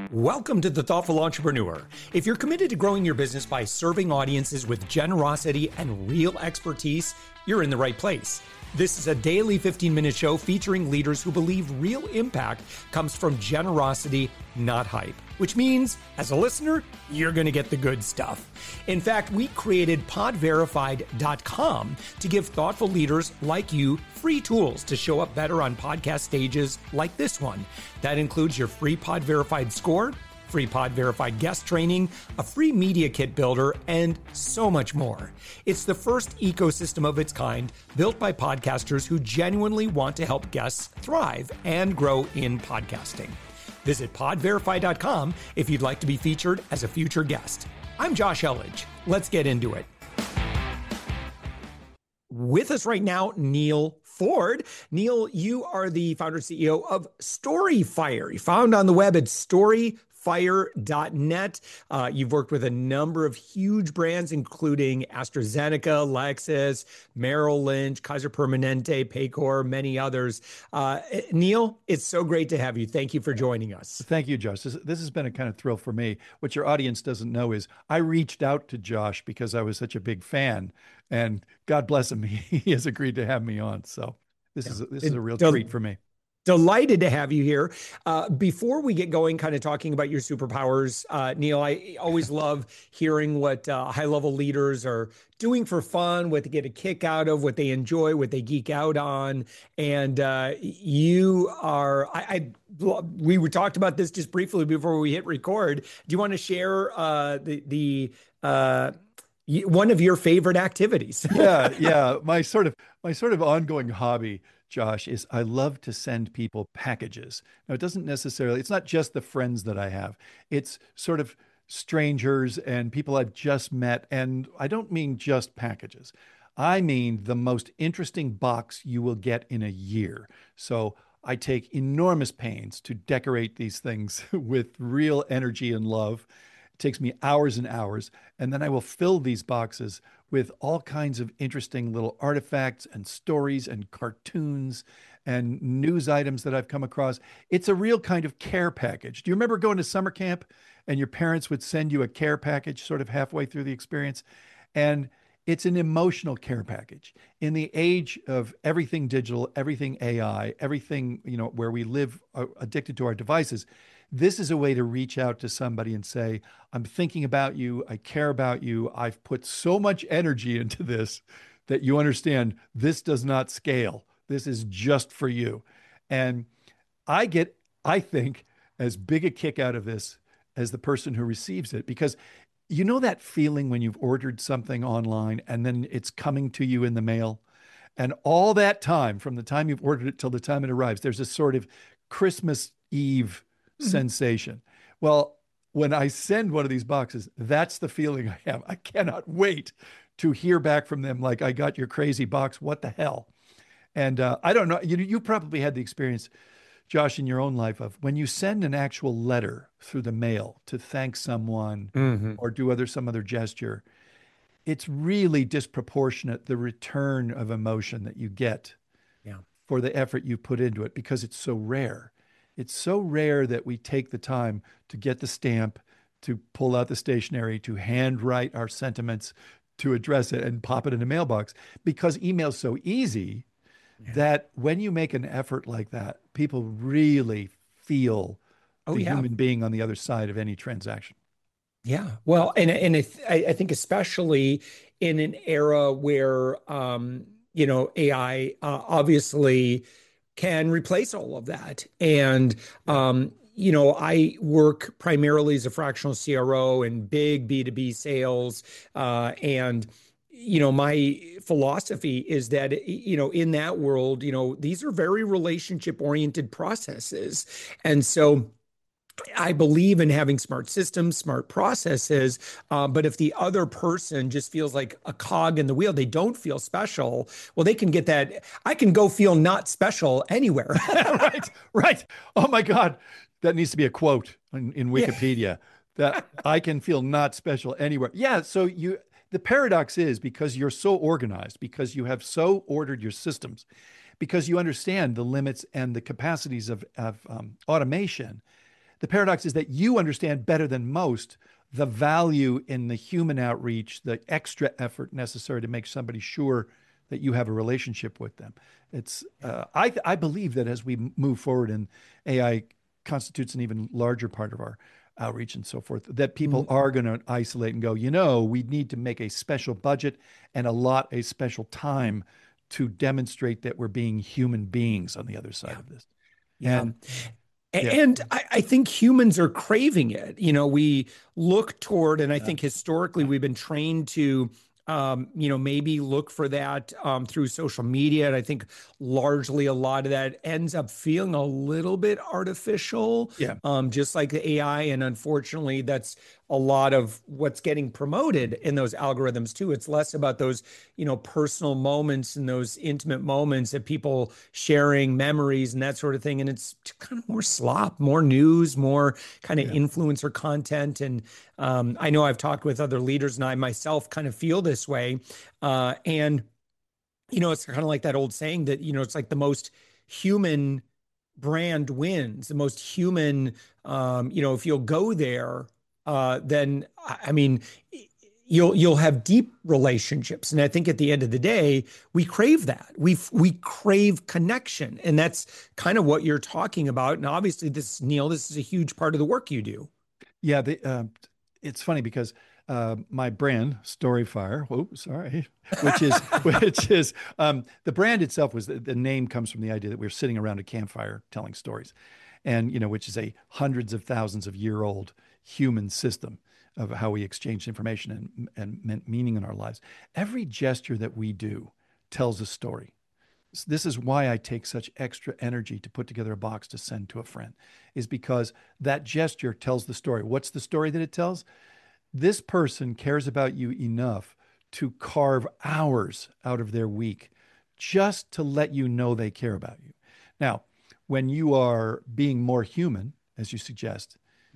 Welcome to The Thoughtful Entrepreneur. If you're committed to growing your business by serving audiences with generosity and real expertise, you're in the right place. This is a daily 15-minute show featuring leaders who believe real impact comes from generosity, not hype. Which means, as a listener, you're going to get the good stuff. In fact, we created podverified.com to give thoughtful leaders like you free tools to show up better on podcast stages like this one. That includes your free Pod Verified score, free Pod Verified guest training, a free media kit builder, and so much more. It's the first ecosystem of its kind built by podcasters who genuinely want to help guests thrive and grow in podcasting. Visit podverify.com if you'd like to be featured as a future guest. I'm Josh Elledge. Let's get into it. With us right now, Neil Ford. Neil, you are the founder and CEO of StoryFire. You found on the web at storyfire.net. You've worked with a number of huge brands, including AstraZeneca, Lexus, Merrill Lynch, Kaiser Permanente, Paycor, many others. Neil, it's so great to have you. Thank you for joining us. Thank you, Josh. This has been a kind of thrill for me. What your audience doesn't know is I reached out to Josh because I was such a big fan, and God bless him, he has agreed to have me on. So this is a real treat for me. Delighted to have you here. Before we get going, kind of talking about your superpowers, Neil, I always love hearing what high-level leaders are doing for fun, what they get a kick out of, what they enjoy, what they geek out on. And you are, we talked about this just briefly before we hit record. Do you want to share one of your favorite activities? Yeah. My sort of ongoing hobby, Josh, is I love to send people packages. Now, it's not just the friends that I have. It's sort of strangers and people I've just met. And I don't mean just packages. I mean the most interesting box you will get in a year. So I take enormous pains to decorate these things with real energy and love. It takes me hours and hours. And then I will fill these boxes with all kinds of interesting little artifacts and stories and cartoons and news items that I've come across. It's a real kind of care package. Do you remember going to summer camp and your parents would send you a care package sort of halfway through the experience? And it's an emotional care package. In the age of everything digital, everything AI, everything, where we live addicted to our devices, this is a way to reach out to somebody and say, I'm thinking about you. I care about you. I've put so much energy into this that you understand this does not scale. This is just for you. And I think, as big a kick out of this as the person who receives it, because you know that feeling when you've ordered something online and then it's coming to you in the mail, and all that time, from the time you've ordered it till the time it arrives, there's a sort of Christmas Eve sensation. Well, when I send one of these boxes, that's the feeling I have. I cannot wait to hear back from them. Like, I got your crazy box. What the hell? And I don't know. You probably had the experience, Josh, in your own life of when you send an actual letter through the mail to thank someone or do some other gesture. It's really disproportionate, the return of emotion that you get for the effort you put into it, because it's so rare. It's so rare that we take the time to get the stamp, to pull out the stationery, to handwrite our sentiments, to address it and pop it in a mailbox, because email's so easy that when you make an effort like that, people really feel the human being on the other side of any transaction. Yeah. Well, and I think especially in an era where, AI obviously can replace all of that. And, I work primarily as a fractional CRO in big B2B sales. And my philosophy is that, in that world, these are very relationship-oriented processes. And so I believe in having smart systems, smart processes, but if the other person just feels like a cog in the wheel, they don't feel special, well, they can get that. I can go feel not special anywhere. Right. Oh my God. That needs to be a quote in Wikipedia, that I can feel not special anywhere. Yeah. So the paradox is, because you're so organized, because you have so ordered your systems, because you understand the limits and the capacities of automation, the paradox is that you understand better than most the value in the human outreach, the extra effort necessary to make somebody sure that you have a relationship with them. It's I believe that as we move forward and AI constitutes an even larger part of our outreach and so forth, that people are going to isolate and go, we need to make a special budget and allot a special time to demonstrate that we're being human beings on the other side of this. Yeah. And yeah, And I think humans are craving it. We look toward, and I think historically we've been trained to, maybe look for that through social media. And I think largely a lot of that ends up feeling a little bit artificial, yeah, just like the AI. And unfortunately, that's a lot of what's getting promoted in those algorithms too. It's less about those, personal moments and those intimate moments of people sharing memories and that sort of thing. And it's kind of more slop, more news, more kind of influencer content. And I know I've talked with other leaders, and I myself kind of feel this way. And it's kind of like that old saying that, it's like the most human brand wins, the most human, if you'll go there, then I mean, you'll have deep relationships. And I think at the end of the day, we crave that. We crave connection. And that's kind of what you're talking about. And obviously Neil, this is a huge part of the work you do. yeah. It's funny because my brand, Storyfire, which is the brand itself was the name comes from the idea that we're sitting around a campfire telling stories, and which is a hundreds of thousands of year old human system of how we exchange information and meaning in our lives. Every gesture that we do tells a story. This is why I take such extra energy to put together a box to send to a friend, is because that gesture tells the story. What's the story that it tells? This person cares about you enough to carve hours out of their week just to let you know they care about you. Now, when you are being more human, as you suggest,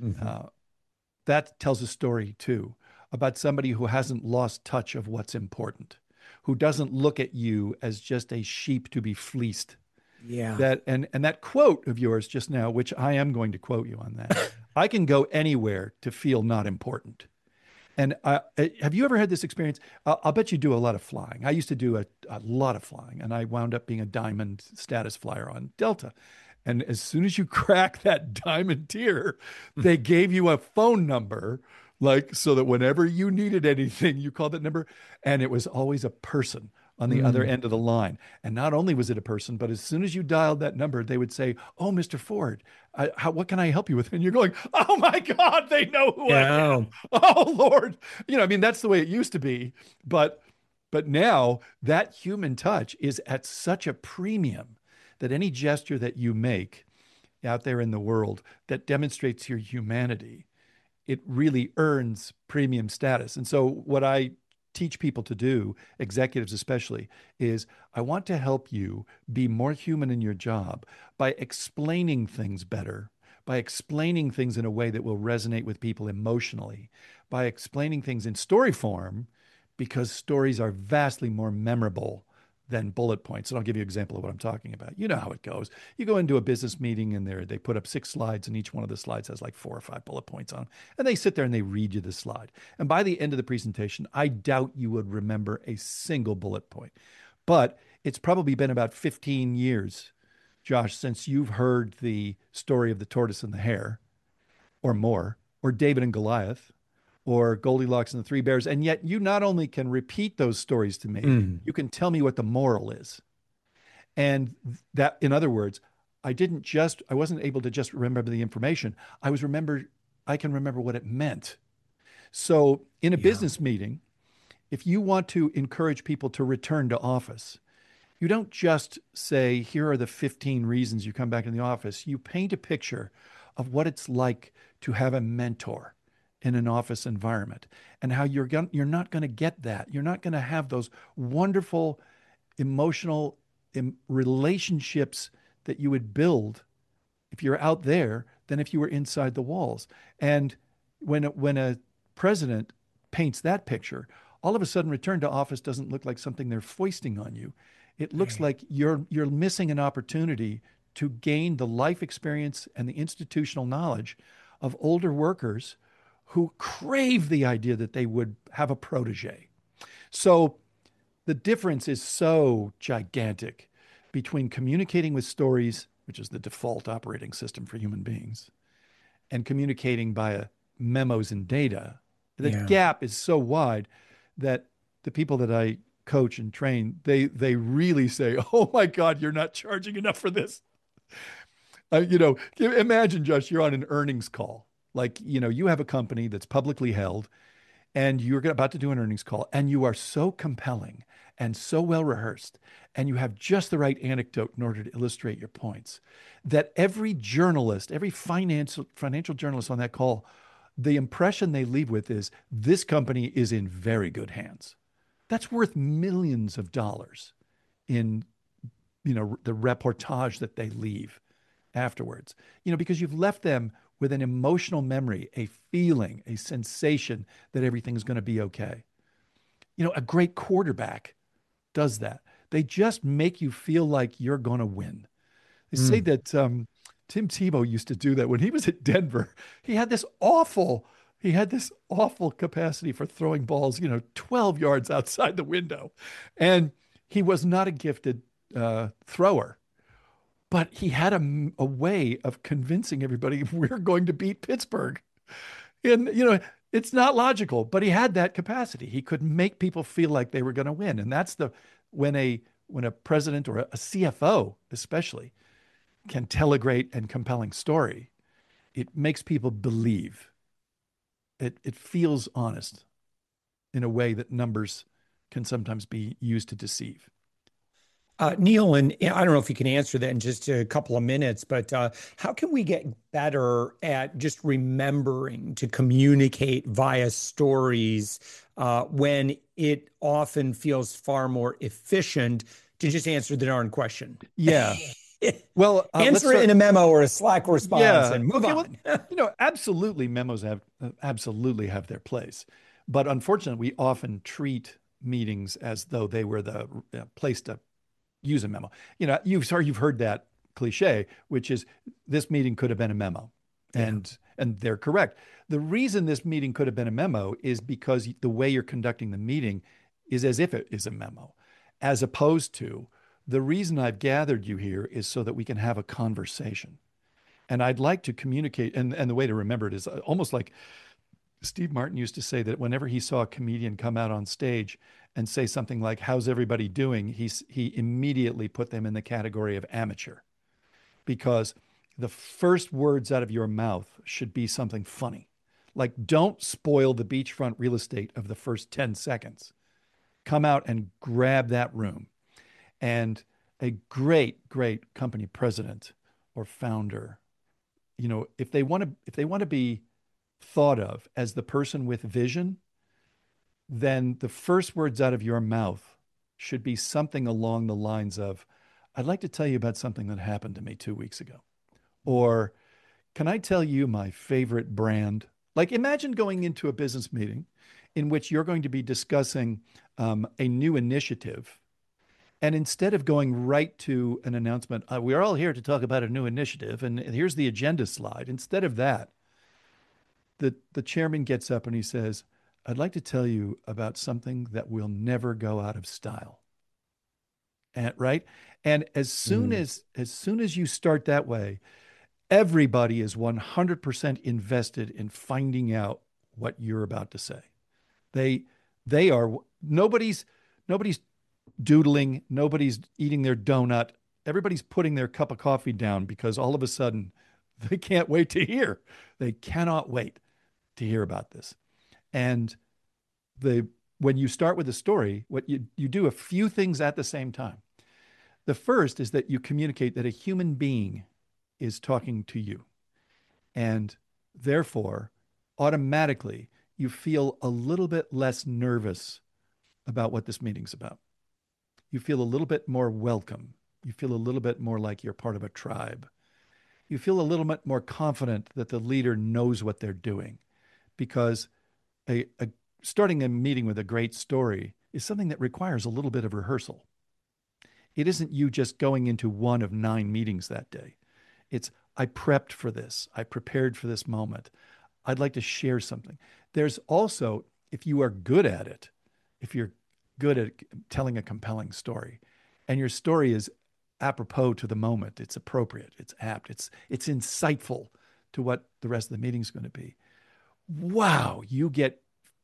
that tells a story too about somebody who hasn't lost touch of what's important, who doesn't look at you as just a sheep to be fleeced. Yeah. And that quote of yours just now, which I am going to quote you on that, I can go anywhere to feel not important. And have you ever had this experience? I'll bet you do a lot of flying. I used to do a lot of flying, and I wound up being a diamond status flyer on Delta. And as soon as you crack that diamond tier, they gave you a phone number, like so that whenever you needed anything, you called that number, and it was always a person on the other end of the line. And not only was it a person, but as soon as you dialed that number, they would say, "Oh, Mr. Ford, what can I help you with?" And you're going, "Oh my God, they know who I am. Oh Lord." I mean, that's the way it used to be. But now that human touch is at such a premium that any gesture that you make out there in the world that demonstrates your humanity, it really earns premium status. And so what I teach people to do, executives especially, is I want to help you be more human in your job by explaining things better, by explaining things in a way that will resonate with people emotionally, by explaining things in story form, because stories are vastly more memorable than bullet points. And I'll give you an example of what I'm talking about. You know how it goes. You go into a business meeting and they put up 6 slides, and each one of the slides has like 4 or 5 bullet points on them. And they sit there and they read you the slide. And by the end of the presentation, I doubt you would remember a single bullet point. But it's probably been about 15 years, Josh, since you've heard the story of the tortoise and the hare, or more, or David and Goliath, or Goldilocks and the Three Bears. And yet you not only can repeat those stories to me, you can tell me what the moral is. And that, in other words, I wasn't able to just remember the information. I can remember what it meant. So in a business meeting, if you want to encourage people to return to office, you don't just say, here are the 15 reasons you come back in the office. You paint a picture of what it's like to have a mentor in an office environment, and how you're not going to get that. You're not going to have those wonderful emotional relationships that you would build if you're out there than if you were inside the walls. And when a president paints that picture, all of a sudden return to office doesn't look like something they're foisting on you. It looks like you're missing an opportunity to gain the life experience and the institutional knowledge of older workers who crave the idea that they would have a protege. So the difference is so gigantic between communicating with stories, which is the default operating system for human beings, and communicating via memos and data. The Yeah. gap is so wide that the people that I coach and train, they really say, "Oh my God, you're not charging enough for this." Imagine, Josh, you're on an earnings call. Like, you have a company that's publicly held and you're about to do an earnings call and you are so compelling and so well rehearsed and you have just the right anecdote in order to illustrate your points that every journalist, every financial journalist on that call, the impression they leave with is this company is in very good hands. That's worth millions of dollars in, the reportage that they leave afterwards, because you've left them with an emotional memory, a feeling, a sensation that everything's going to be okay. A great quarterback does that. They just make you feel like you're going to win. They say Mm. that Tim Tebow used to do that when he was at Denver. He had this awful, he had this awful capacity for throwing balls, 12 yards outside the window, and he was not a gifted thrower. But he had a way of convincing everybody we're going to beat Pittsburgh. And, it's not logical, but he had that capacity. He could make people feel like they were going to win. And that's when a president or a CFO, especially, can tell a great and compelling story, it makes people believe. It feels honest in a way that numbers can sometimes be used to deceive. Neil, and I don't know if you can answer that in just a couple of minutes, but how can we get better at just remembering to communicate via stories when it often feels far more efficient to just answer the darn question? Yeah. Well, let's Answer it in start. a memo or a Slack response Yeah. and move Okay. Well, on. absolutely, memos have absolutely have their place, but unfortunately, we often treat meetings as though they were the place to use a memo. You've heard that cliche, which is this meeting could have been a memo, Yeah. and they're correct. The reason this meeting could have been a memo is because the way you're conducting the meeting is as if it is a memo, as opposed to the reason I've gathered you here is so that we can have a conversation. And I'd like to communicate, and the way to remember it is almost like Steve Martin used to say that whenever he saw a comedian come out on stage and say something like, "How's everybody doing?" he immediately put them in the category of amateur because the first words out of your mouth should be something funny. Like, don't spoil the beachfront real estate of the first 10 seconds. Come out and grab that room. And a great, great company president or founder, if they want to be thought of as the person with vision, then the first words out of your mouth should be something along the lines of, "I'd like to tell you about something that happened to me 2 weeks ago." Or, "Can I tell you my favorite brand?" Like, imagine going into a business meeting in which you're going to be discussing a new initiative. And instead of going right to an announcement, "We're all here to talk about a new initiative, and here's the agenda slide." Instead of that, the chairman gets up and he says, "I'd like to tell you about something that will never go out of style." And right? And Mm. as soon as you start that way, everybody is 100% invested in finding out what you're about to say. They they are nobody's doodling, nobody's eating their donut. Everybody's putting their cup of coffee down because all of a sudden they can't wait to hear. They cannot wait to hear about this. And the when you start with a story, what you do a few things at the same time. The first is that you communicate that a human being is talking to you. And therefore, automatically, you feel a little bit less nervous about what this meeting's about. You feel a little bit more welcome. You feel a little bit more like you're part of a tribe. You feel a little bit more confident that the leader knows what they're doing because a starting a meeting with a great story is something that requires a little bit of rehearsal. It isn't you just going into one of 9 meetings that day. It's, I prepped for this. I prepared for this moment. I'd like to share something. There's also, if you are good at it, if you're good at telling a compelling story, and your story is apropos to the moment, it's appropriate, it's apt, it's insightful to what the rest of the meeting is going to be. Wow, you get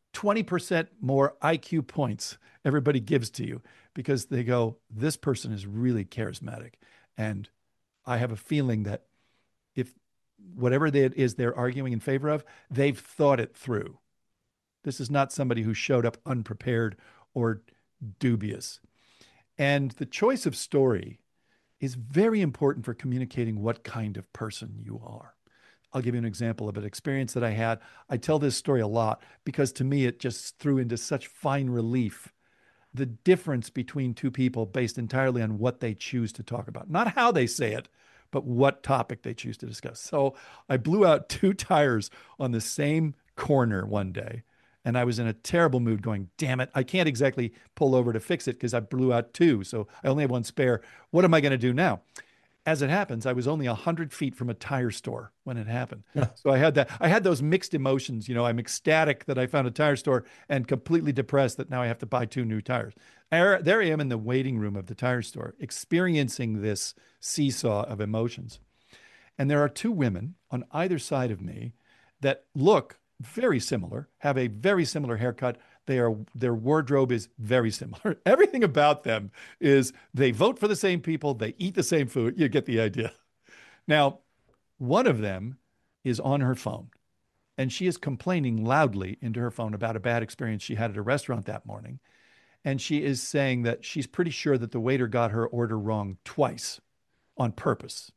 20% more IQ points everybody gives to you because they go, this person is really charismatic. And I have a feeling that if whatever it is they're arguing in favor of, they've thought it through. This is not somebody who showed up unprepared or dubious. And the choice of story is very important for communicating what kind of person you are. I'll give you an example of an experience that I had. I tell this story a lot because to me, it just threw into such fine relief the difference between two people based entirely on what they choose to talk about. Not how they say it, but what topic they choose to discuss. So I blew out 2 tires on the same corner one day. And I was in a terrible mood going, damn it, I can't exactly pull over to fix it because I blew out 2. So I only have 1 spare. What am I going to do now? As it happens, I was only 100 feet from a tire store when it happened. Yeah. So I had those mixed emotions. I'm ecstatic that I found a tire store and completely depressed that now I have to buy 2 new tires. There I am in the waiting room of the tire store, experiencing this seesaw of emotions. And there are 2 women on either side of me that look very similar, have a very similar haircut. Their wardrobe is very similar. Everything about them is they vote for the same people, they eat the same food. You get the idea. Now, one of them is on her phone, and she is complaining loudly into her phone about a bad experience she had at a restaurant that morning. And she is saying that she's pretty sure that the waiter got her order wrong twice on purpose.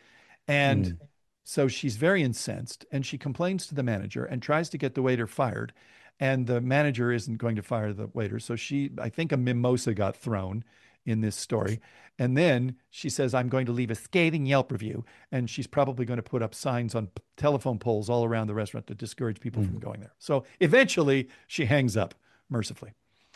And so she's very incensed, and she complains to the manager and tries to get the waiter fired. And the manager isn't going to fire the waiter. So I think a mimosa got thrown in this story. And then she says, I'm going to leave a scathing Yelp review. And she's probably going to put up signs on telephone poles all around the restaurant to discourage people from going there. So eventually she hangs up mercifully.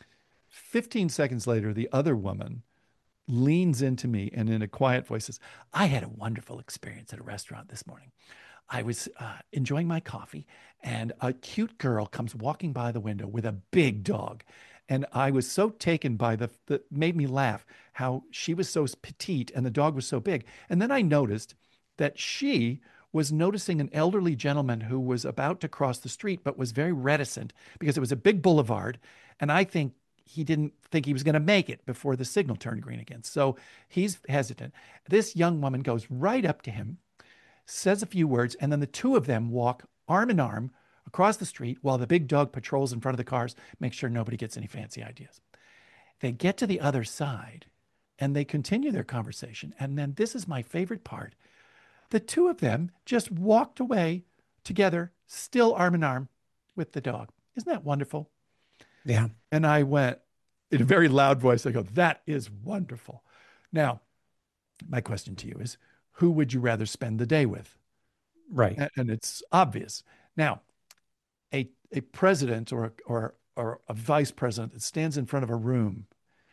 15 seconds later, the other woman leans into me and in a quiet voice says, I had a wonderful experience at a restaurant this morning. I was enjoying my coffee, and a cute girl comes walking by the window with a big dog. And I was so taken by the made me laugh, how she was so petite and the dog was so big. And then I noticed that she was noticing an elderly gentleman who was about to cross the street, but was very reticent because it was a big boulevard. And I think he didn't think he was going to make it before the signal turned green again. So he's hesitant. This young woman goes right up to him, says a few words, and then the 2 of them walk arm in arm across the street while the big dog patrols in front of the cars, make sure nobody gets any fancy ideas. They get to the other side and they continue their conversation. And then this is my favorite part. The 2 of them just walked away together, still arm in arm with the dog. Isn't that wonderful? Yeah. And I went in a very loud voice, I go, that is wonderful. Now, my question to you is, who would you rather spend the day with? Right. And it's obvious. Now, a president or a vice president that stands in front of a room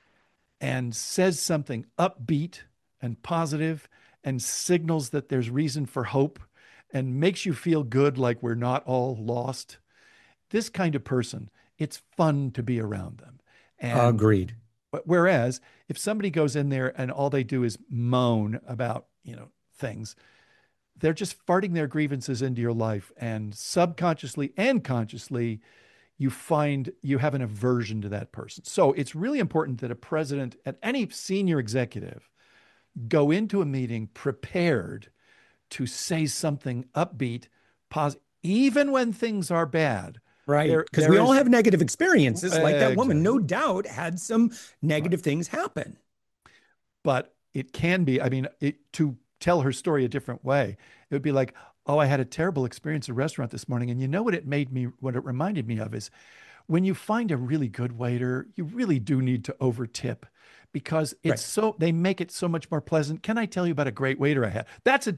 and says something upbeat and positive and signals that there's reason for hope and makes you feel good like we're not all lost. This kind of person, it's fun to be around them. And Agreed. whereas if somebody goes in there and all they do is moan about, things, they're just farting their grievances into your life, and subconsciously and consciously you find you have an aversion to that person. So it's really important that a president and any senior executive go into a meeting prepared to say something upbeat, positive, even when things are bad. Right. Because we all have negative experiences. Like that woman, no doubt, had some negative things happen. But it can be, to tell her story a different way, it would be like, oh, I had a terrible experience at a restaurant this morning. And you know what it reminded me of is when you find a really good waiter, you really do need to over tip because they make it so much more pleasant. Can I tell you about a great waiter I had? That's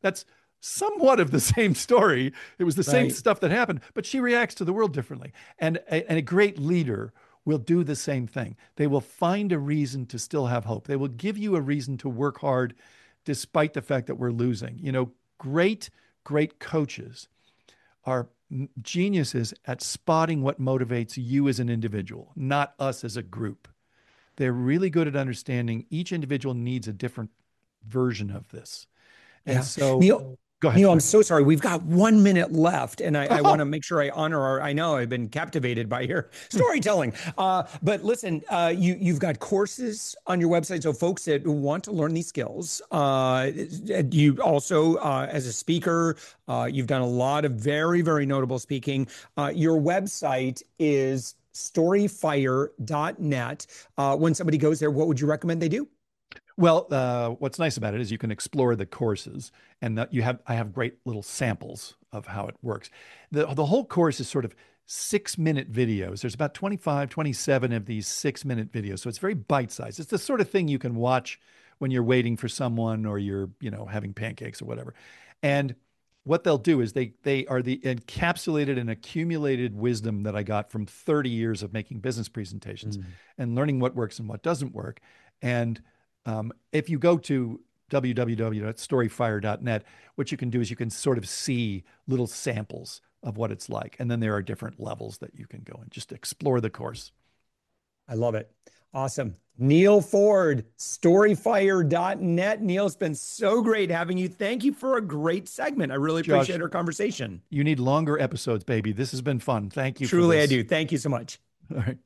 somewhat of the same story. It was the same stuff that happened, but she reacts to the world differently. And a great leader will do the same thing. They will find a reason to still have hope. They will give you a reason to work hard despite the fact that we're losing. great coaches are geniuses at spotting what motivates you as an individual, not us as a group. They're really good at understanding each individual needs a different version of this. And so, Neil, go ahead. Neil, I'm so sorry. We've got 1 minute left, and I want to make sure I honor I know I've been captivated by your storytelling. But listen, you've got courses on your website. So folks that want to learn these skills, you also, as a speaker, you've done a lot of very, very notable speaking. Your website is storyfire.net. When somebody goes there, what would you recommend they do? Well, what's nice about it is you can explore the courses, and I have great little samples of how it works. The whole course is sort of 6-minute videos. There's about 25, 27 of these 6-minute videos. So it's very bite-sized. It's the sort of thing you can watch when you're waiting for someone or you're, having pancakes or whatever. And what they'll do is they are the encapsulated and accumulated wisdom that I got from 30 years of making business presentations and learning what works and what doesn't work. And if you go to www.storyfire.net, what you can do is you can sort of see little samples of what it's like. And then there are different levels that you can go and just explore the course. I love it. Awesome. Neil Ford, storyfire.net. Neil, it's been so great having you. Thank you for a great segment. I really appreciate our conversation. You need longer episodes, baby. This has been fun. Thank you. Truly, I do. Thank you so much. All right.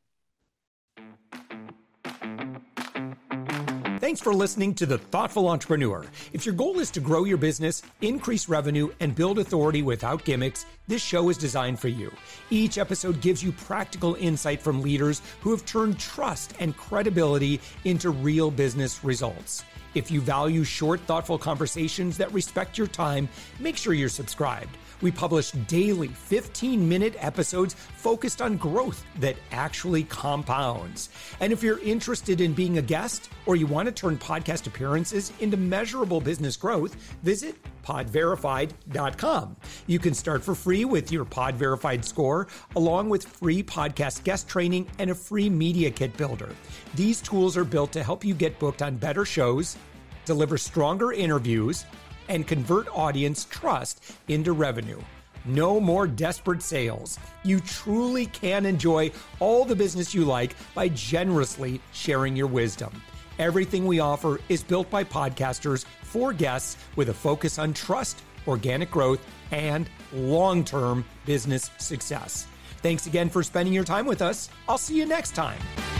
Thanks for listening to The Thoughtful Entrepreneur. If your goal is to grow your business, increase revenue, and build authority without gimmicks, this show is designed for you. Each episode gives you practical insight from leaders who have turned trust and credibility into real business results. If you value short, thoughtful conversations that respect your time, make sure you're subscribed. We publish daily 15-minute episodes focused on growth that actually compounds. And if you're interested in being a guest or you want to turn podcast appearances into measurable business growth, visit podverified.com. You can start for free with your Pod Verified score, along with free podcast guest training and a free media kit builder. These tools are built to help you get booked on better shows, deliver stronger interviews, and convert audience trust into revenue. No more desperate sales. You truly can enjoy all the business you like by generously sharing your wisdom. Everything we offer is built by podcasters for guests with a focus on trust, organic growth, and long-term business success. Thanks again for spending your time with us. I'll see you next time.